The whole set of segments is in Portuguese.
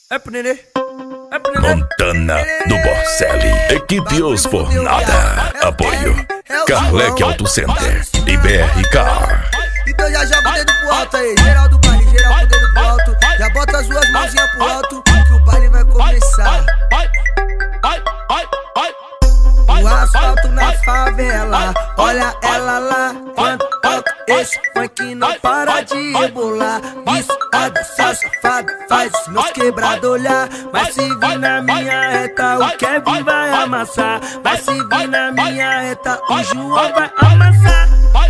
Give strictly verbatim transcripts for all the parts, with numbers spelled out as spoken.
É pro nenê. É pro nenê. Montana do Borselli. Equipe Os por Nada. Apoio Carlec Auto Center e B R Car. Então já joga o dedo pro alto aí. Geral do baile, geral com o dedo pro alto. Já bota as duas mãozinhas pro alto, que o baile vai começar. O asfalto na favela, olha ela lá. Quando toca esse funk não para de rebolar. Viciada, safada, faz os meus quebrados olhar. Mas se vir na minha reta, o Kevin vai amassar. Mas se vir na minha reta, o João vai amassar.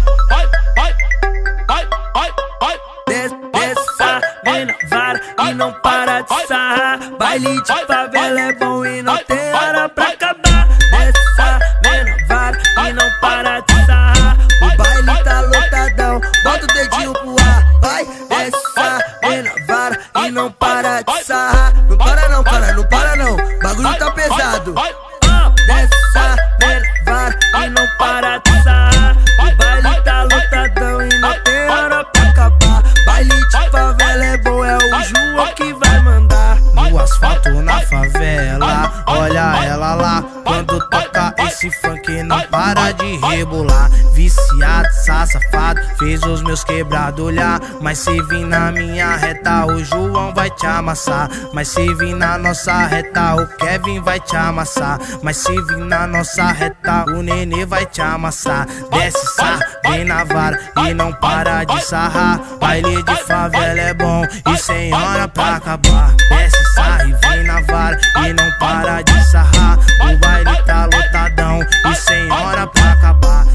Dessa mina vara e não para de sarrar. Baile de favela é bom e não tem hora pra acabar. Dessa mina vara e não para de sarrar. O baile tá lotadão, bota o dedinho pro ar. Vai, dessa mina vara e não para de sarrar. Não para não, cara, não para não, bagulho tá pesado. Dessa mina vara e não para de sarrar. O baile tá lotadão e não tem hora pra acabar. Baile de favela é bom, é o João que vai mandar. No asfalto na favela, olha ela lá. Quando toca esse funk não para de rebolar. Viciado, safado, fez os meus quebrados olhar. Mas se vir na minha reta, o João vai te amassar. Mas se vir na nossa reta, o Kevin vai te amassar. Mas se vir na nossa reta, o Nenê vai te amassar. Desce, sarra, vem na vara e não para de sarrar. Baile de favela é bom e sem hora pra acabar. Desce, sarra e vem na vara e não para de sarrar. O baile tá lotadão e sem hora pra acabar.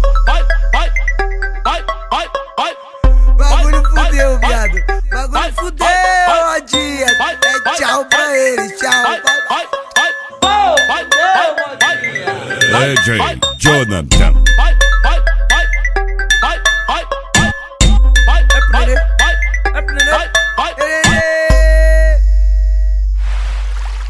Bagulho fudeu, viado. Bagulho fudeu, Modinha. É tchau pra eles, tchau. D J Jonathan.